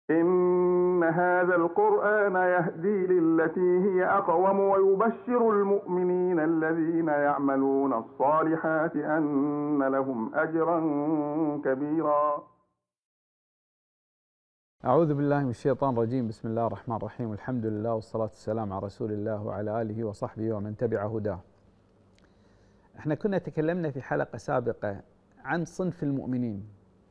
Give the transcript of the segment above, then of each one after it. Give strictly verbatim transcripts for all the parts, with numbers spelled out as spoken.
إن هذا القرآن يهدي للتي هي أقوم ويبشر المؤمنين الذين يعملون الصالحات أن لهم أجرا كبيرا. أعوذ بالله من الشيطان الرجيم. بسم الله الرحمن الرحيم. الحمد لله والصلاة والسلام على رسول الله وعلى آله وصحبه ومن تبع هداه. احنا كنا تكلمنا في حلقة سابقة عن صنف المؤمنين،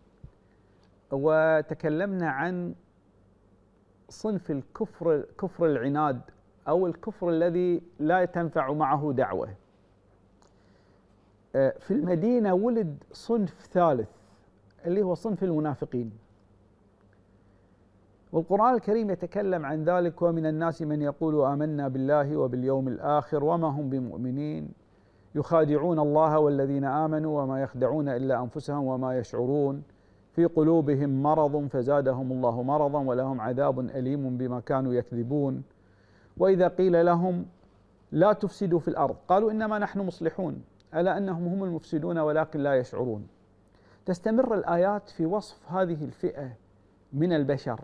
وتكلمنا عن صنف الكفر، كفر العناد أو الكفر الذي لا تنفع معه دعوة. في المدينة ولد صنف ثالث اللي هو صنف المنافقين، والقرآن الكريم يتكلم عن ذلك: ومن الناس من يقول آمنا بالله وباليوم الآخر وما هم بمؤمنين يخادعون الله والذين آمنوا وما يخدعون إلا أنفسهم وما يشعرون في قلوبهم مرض فزادهم الله مرضا ولهم عذاب أليم بما كانوا يكذبون وإذا قيل لهم لا تفسدوا في الأرض قالوا إنما نحن مصلحون ألا أنهم هم المفسدون ولكن لا يشعرون. تستمر الآيات في وصف هذه الفئة من البشر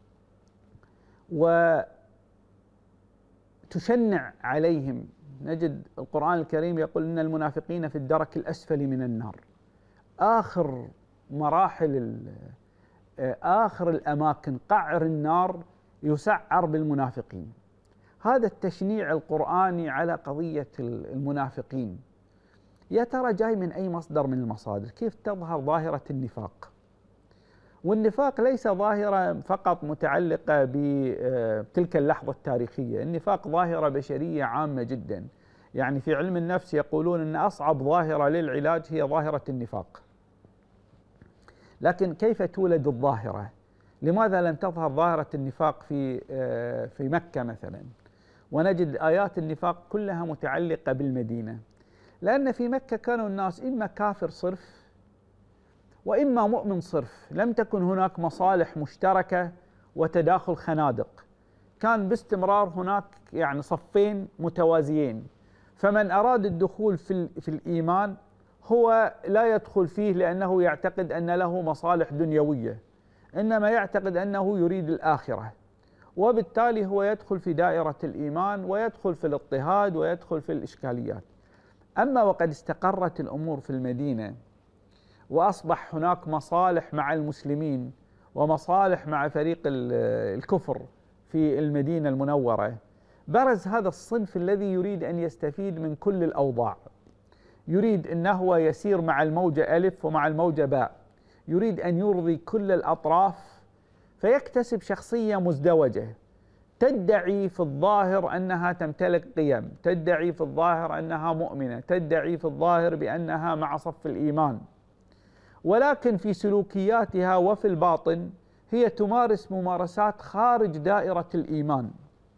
وتشنع عليهم. نجد القرآن الكريم يقول إن المنافقين في الدرك الأسفل من النار. آخر مراحل آخر الأماكن، قعر النار يسعر بالمنافقين. هذا التشنيع القرآني على قضية المنافقين يا ترى جاي من أي مصدر من المصادر؟ كيف تظهر ظاهرة النفاق؟ والنفاق ليس ظاهرة فقط متعلقة بتلك اللحظة التاريخية، النفاق ظاهرة بشرية عامة جدا. يعني في علم النفس يقولون أن أصعب ظاهرة للعلاج هي ظاهرة النفاق. لكن كيف تولد الظاهرة؟ لماذا لم تظهر ظاهرة النفاق في في مكة مثلا، ونجد آيات النفاق كلها متعلقة بالمدينة؟ لأن في مكة كانوا الناس إما كافر صرف وإما مؤمن صرف، لم تكن هناك مصالح مشتركة وتداخل خنادق، كان باستمرار هناك يعني صفين متوازيين. فمن أراد الدخول في, في الإيمان هو لا يدخل فيه لأنه يعتقد أن له مصالح دنيوية، إنما يعتقد أنه يريد الآخرة، وبالتالي هو يدخل في دائرة الإيمان ويدخل في الاضطهاد ويدخل في الإشكاليات. أما وقد استقرت الأمور في المدينة وأصبح هناك مصالح مع المسلمين ومصالح مع فريق الكفر في المدينة المنورة، برز هذا الصنف الذي يريد أن يستفيد من كل الأوضاع، يريد أنه يسير مع الموجة ألف ومع الموجة باء، يريد أن يرضي كل الأطراف، فيكتسب شخصية مزدوجة تدعي في الظاهر أنها تمتلك قيم، تدعي في الظاهر أنها مؤمنة، تدعي في الظاهر بأنها مع صف الإيمان، ولكن في سلوكياتها وفي الباطن هي تمارس ممارسات خارج دائرة الإيمان.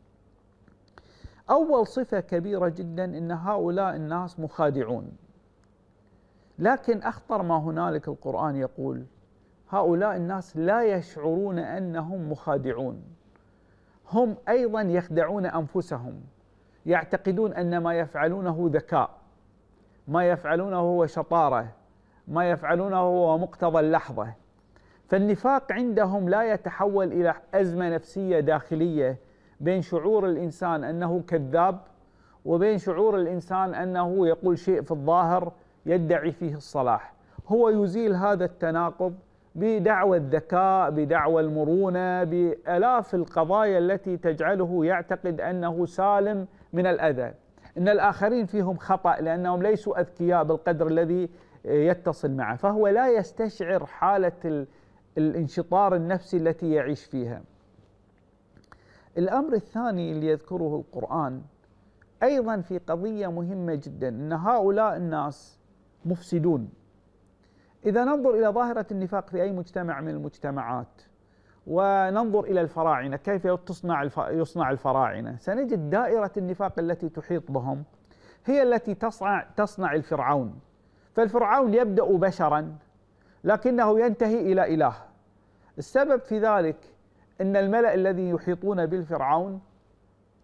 أول صفة كبيرة جدا إن هؤلاء الناس مخادعون، لكن أخطر ما هنالك القرآن يقول هؤلاء الناس لا يشعرون أنهم مخادعون، هم أيضا يخدعون أنفسهم، يعتقدون أن ما يفعلونه ذكاء، ما يفعلونه هو شطارة، ما يفعلونه هو مقتضى اللحظة. فالنفاق عندهم لا يتحول إلى أزمة نفسية داخلية بين شعور الإنسان أنه كذاب وبين شعور الإنسان أنه يقول شيء في الظاهر يدعي فيه الصلاح. هو يزيل هذا التناقض بدعوى الذكاء، بدعوى المرونة، بآلاف القضايا التي تجعله يعتقد أنه سالم من الأذى، إن الآخرين فيهم خطأ لأنهم ليسوا أذكياء بالقدر الذي يتصل معه، فهو لا يستشعر حالة الانشطار النفسي التي يعيش فيها. الأمر الثاني اللي يذكره القرآن أيضا في قضية مهمة جدا، أن هؤلاء الناس مفسدون. إذا ننظر إلى ظاهرة النفاق في أي مجتمع من المجتمعات وننظر إلى الفراعنة كيف تصنع يصنع الفراعنة، سنجد دائرة النفاق التي تحيط بهم هي التي تصنع تصنع الفرعون. فالفرعون يبدأ بشرا لكنه ينتهي إلى إله. السبب في ذلك أن الملأ الذي يحيطون بالفرعون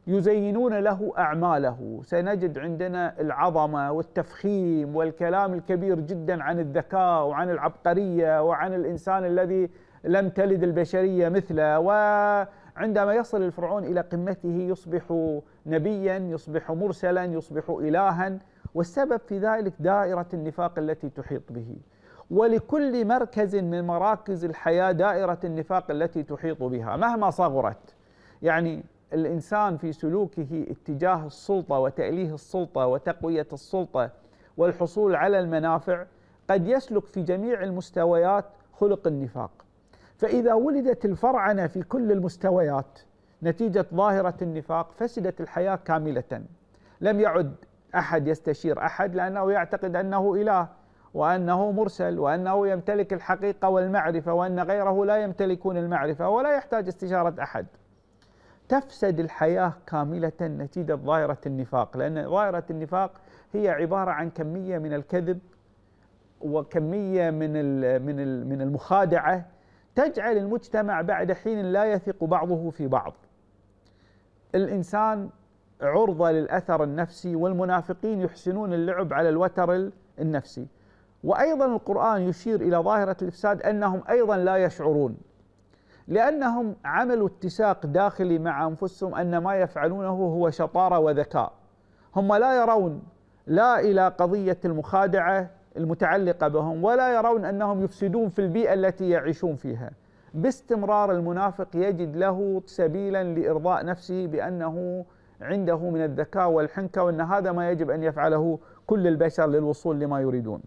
يزينون له أعماله. سنجد عندنا العظمة والتفخيم والكلام الكبير جدا عن الذكاء وعن العبقرية وعن الإنسان الذي لم تلد البشرية مثله، وعندما يصل الفرعون إلى قمته يصبح نبيا، يصبح مرسلا، يصبح إلها، والسبب في ذلك دائرة النفاق التي تحيط به. ولكل مركز من مراكز الحياة دائرة النفاق التي تحيط بها مهما صغرت. يعني الإنسان في سلوكه اتجاه السلطة وتأليه السلطة وتقوية السلطة والحصول على المنافع قد يسلك في جميع المستويات خلق النفاق. فإذا ولدت الفرعنة في كل المستويات نتيجة ظاهرة النفاق فسدت الحياة كاملة. لم يعد أحد يستشير أحد لأنه يعتقد أنه إله وأنه مرسل وأنه يمتلك الحقيقة والمعرفة، وأن غيره لا يمتلكون المعرفة ولا يحتاج استشارة أحد. تفسد الحياة كاملة نتيجة ظاهرة النفاق، لأن ظاهرة النفاق هي عبارة عن كمية من الكذب وكمية من من من المخادعة تجعل المجتمع بعد حين لا يثق بعضه في بعض. الإنسان عرضة للأثر النفسي، والمنافقين يحسنون اللعب على الوتر النفسي. وأيضا القرآن يشير إلى ظاهرة الإفساد أنهم أيضا لا يشعرون، لأنهم عملوا اتساق داخلي مع أنفسهم أن ما يفعلونه هو شطارة وذكاء. هم لا يرون لا إلى قضية المخادعة المتعلقة بهم، ولا يرون أنهم يفسدون في البيئة التي يعيشون فيها. باستمرار المنافق يجد له سبيلا لإرضاء نفسه بأنه عنده من الذكاء والحنكة، وأن هذا ما يجب أن يفعله كل البشر للوصول لما يريدون.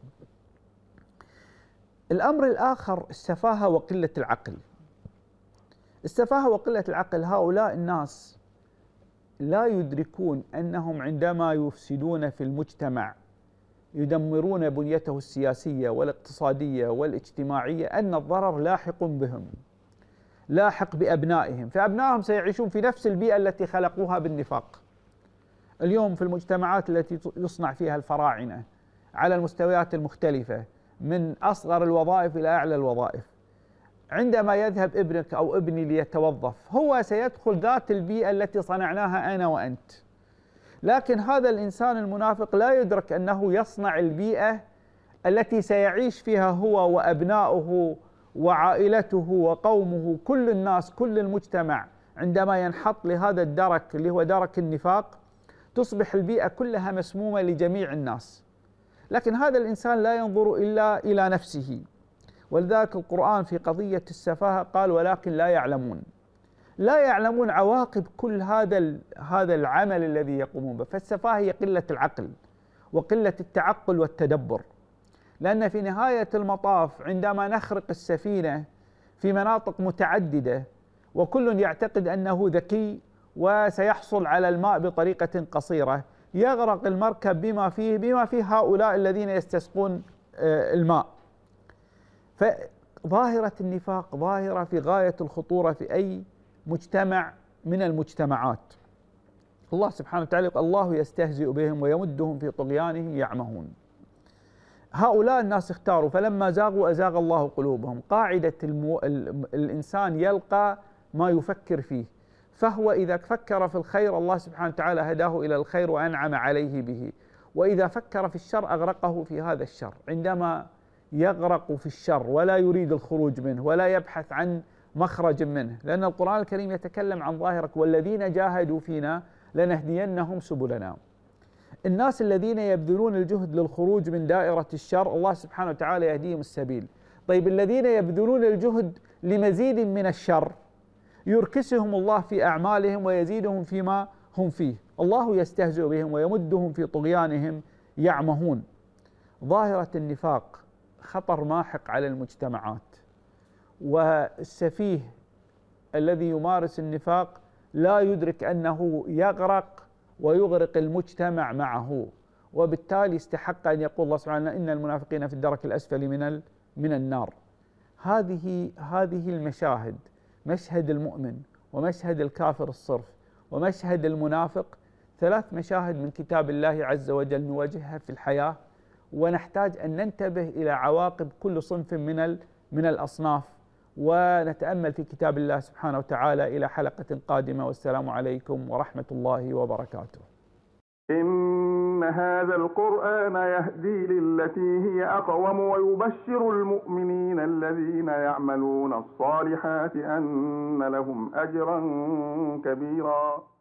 الأمر الآخر السفاهة وقلة العقل. السفاهة وقلة العقل، هؤلاء الناس لا يدركون أنهم عندما يفسدون في المجتمع يدمرون بنيته السياسية والاقتصادية والاجتماعية، أن الضرر لاحق بهم، لاحق بأبنائهم، فأبنائهم سيعيشون في نفس البيئة التي خلقوها بالنفاق. اليوم في المجتمعات التي يصنع فيها الفراعنة على المستويات المختلفة من أصغر الوظائف إلى أعلى الوظائف، عندما يذهب ابنك أو ابني ليتوظف هو سيدخل ذات البيئة التي صنعناها أنا وأنت. لكن هذا الإنسان المنافق لا يدرك أنه يصنع البيئة التي سيعيش فيها هو وأبناؤه وعائلته وقومه، كل الناس، كل المجتمع. عندما ينحط لهذا الدرك اللي هو درك النفاق تصبح البيئة كلها مسمومة لجميع الناس. لكن هذا الإنسان لا ينظر إلا إلى نفسه، ولذلك القرآن في قضية السفاهة قال ولكن لا يعلمون، لا يعلمون عواقب كل هذا هذا العمل الذي يقومون به. فالسفاهة هي قلة العقل وقلة التعقل والتدبر، لأن في نهاية المطاف عندما نخرق السفينة في مناطق متعددة وكل يعتقد أنه ذكي وسيحصل على الماء بطريقة قصيرة، يغرق المركب بما فيه بما فيه هؤلاء الذين يستسقون الماء. فظاهرة النفاق ظاهرة في غاية الخطورة في أي مجتمع من المجتمعات. الله سبحانه وتعالى يقول الله يستهزئ بهم ويمدهم في طغيانهم يعمهون. هؤلاء الناس اختاروا فلما زاغوا أزاغ الله قلوبهم. قاعدة المو... الإنسان يلقى ما يفكر فيه، فهو إذا فكر في الخير الله سبحانه وتعالى هداه إلى الخير وأنعم عليه به، وإذا فكر في الشر أغرقه في هذا الشر. عندما يغرق في الشر ولا يريد الخروج منه ولا يبحث عن مخرج منه، لأن القرآن الكريم يتكلم عن ظاهرة والذين جاهدوا فينا لنهدينهم سبلنا. الناس الذين يبذلون الجهد للخروج من دائرة الشر الله سبحانه وتعالى يهديهم السبيل. طيب الذين يبذلون الجهد لمزيد من الشر يركسهم الله في أعمالهم ويزيدهم فيما هم فيه. الله يستهزئ بهم ويمدهم في طغيانهم يعمهون. ظاهرة النفاق خطر ماحق على المجتمعات، والسفيه الذي يمارس النفاق لا يدرك أنه يغرق ويغرق المجتمع معه، وبالتالي استحق أن يقول الله سبحانه إن المنافقين في الدرك الأسفل من من النار. هذه هذه المشاهد، مشهد المؤمن ومشهد الكافر الصرف ومشهد المنافق، ثلاث مشاهد من كتاب الله عز وجل نواجهها في الحياة، ونحتاج أن ننتبه إلى عواقب كل صنف من من الأصناف ونتأمل في كتاب الله سبحانه وتعالى. إلى حلقة قادمة، والسلام عليكم ورحمة الله وبركاته. إن هذا القرآن يهدي للتي هي أقوم ويبشر المؤمنين الذين يعملون الصالحات أن لهم أجرا كبيرا.